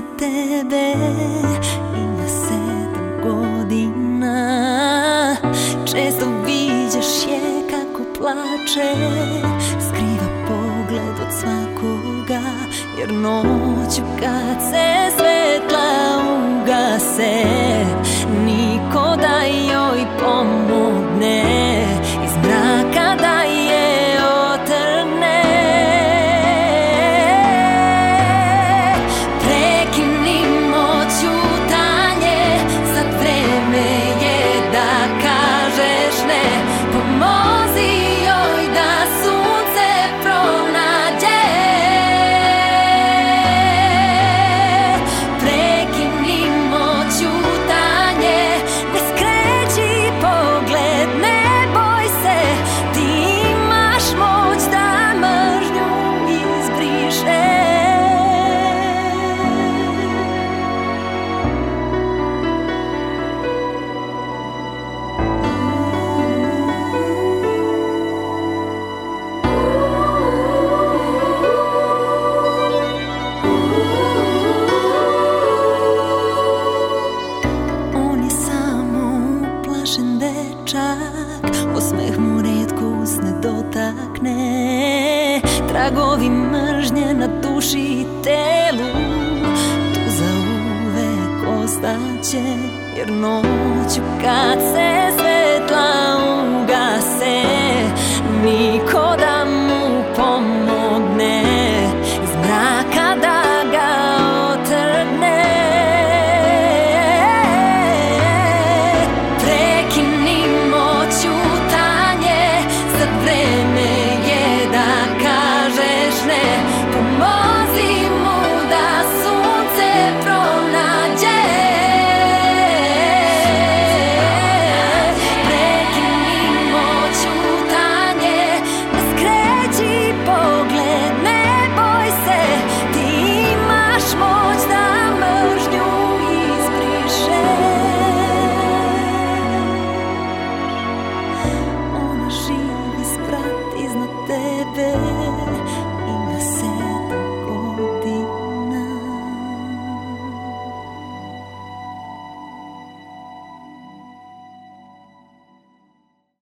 tebe, ima 7 godina. Često viđaš je kako plače, skriva pogled od svakoga, jer noću kad se svetla ugase, niko da joj pomogne, iz mraka da je otrne. Prekinimo ćutanje, sad vreme je da kažeš ne. Pomozi joj da sunce pronađe. Prekinimo ćutanje, ne skreći pogled, ne boj se, ti imaš moć da mržnju izbrišeš. On je samo uplašen dečak, osmeh mu retko usne dotakne, tragovi mržnje na duši i telu tu zauvek ostaće, jer noću kad se svetla ugase, niko